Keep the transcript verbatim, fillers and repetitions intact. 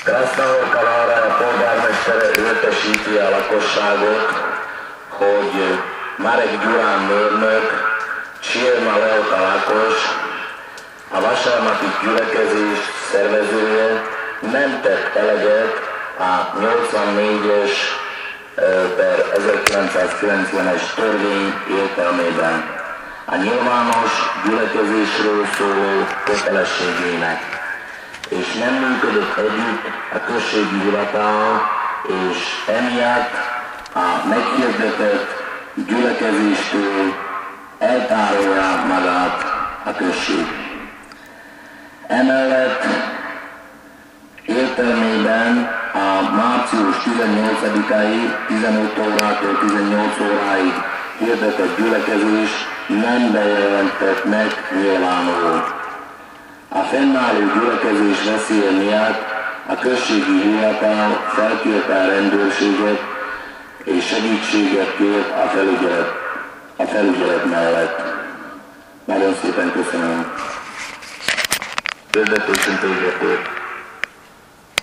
Krasznahorka polgármestere értesíti a lakosságot, hogy Marek Gyurán mérnök, Csirma Lelka Lakos, a vasárnapi gyülekezés szervezője nem tett eleget a nyolcvannégyes per ezerkilencszázkilencvenes törvény értelmében a nyilvános gyülekezésről szóló kötelességének, és nem működött együtt a községi hivatal, és emiatt a meghirdetett gyülekezéstől eltárolja magát a község. Emellett értelmében a március tizennyolcadikai tizenöt órától tizennyolc óráig hirdetett gyülekezés nem bejelentett meg nyilvánuló. A fennálló gyülekezés veszélye miatt a községi hivatal felkérte a rendőrséget és segítséget kért a felügyelet, a felügyelet mellett. Nagyon szépen köszönöm. Vezetőként